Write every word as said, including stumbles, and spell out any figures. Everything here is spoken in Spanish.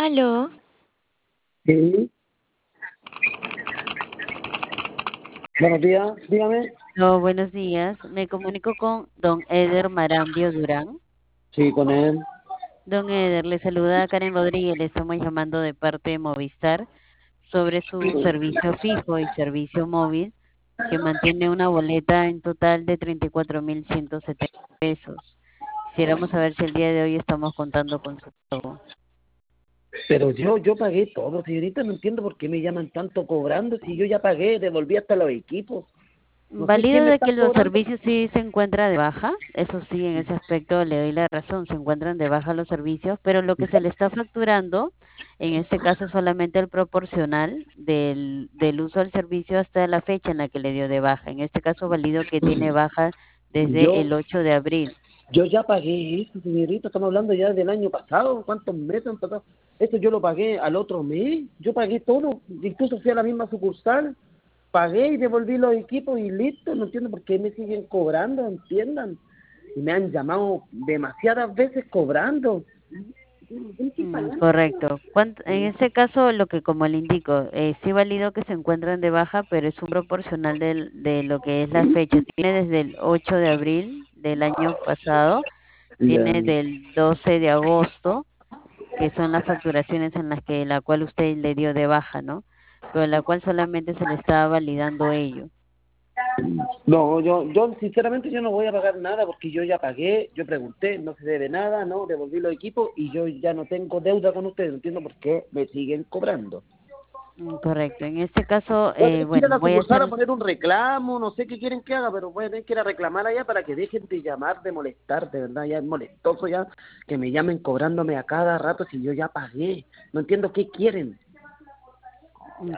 Aló. Sí, buenos días, dígame. No, buenos días. Me comunico con don Eder Marambio Durán. Sí, con él. Don Eder, le saluda Karen Rodríguez. Le estamos llamando de parte de Movistar sobre su servicio fijo y servicio móvil que mantiene una boleta en total de treinta y cuatro mil ciento setenta pesos. Quisiéramos saber si el día de hoy estamos contando con su pago. Pero yo yo pagué todo, señorita, no entiendo por qué me llaman tanto cobrando, si yo ya pagué, devolví hasta los equipos. No sé qué Válido me de están que los cobrando. servicios sí se encuentra de baja, eso sí, en ese aspecto le doy la razón, se encuentran de baja los servicios, pero lo que se le está facturando, en este caso es solamente el proporcional del, del uso del servicio hasta la fecha en la que le dio de baja. En este caso, válido que tiene baja desde Yo el ocho de abril. yo ya pagué eso, señorita, estamos hablando ya del año pasado, ¿cuántos meses han pasado? Esto yo lo pagué al otro mes, yo pagué todo, incluso fui a la misma sucursal, pagué y devolví los equipos y listo, no entiendo por qué me siguen cobrando, entiendan. Y me han llamado demasiadas veces cobrando. Mm, correcto. ¿Cuánt- En ese caso, lo que como le indico, eh, sí válido que se encuentran de baja, pero es un proporcional del- de lo que es la fecha. Tiene desde el ocho de abril del año pasado, Ya. tiene del doce de agosto, que son las facturaciones en las que la cual usted le dio de baja, ¿no? Pero la cual solamente se le está validando ello. No, yo, yo sinceramente yo no voy a pagar nada porque yo ya pagué, yo pregunté, no se debe nada, no, devolví los equipos y yo ya no tengo deuda con ustedes, no entiendo por qué me siguen cobrando. Mm, correcto. En este caso, Voy a eh, tener que ir a bueno, la voy a sucursal a hacer. poner un reclamo, no sé qué quieren que haga, pero voy a tener que ir a reclamar allá para que dejen de llamar, de molestar, de verdad, ya es molestoso ya que me llamen cobrándome a cada rato si yo ya pagué, no entiendo qué quieren.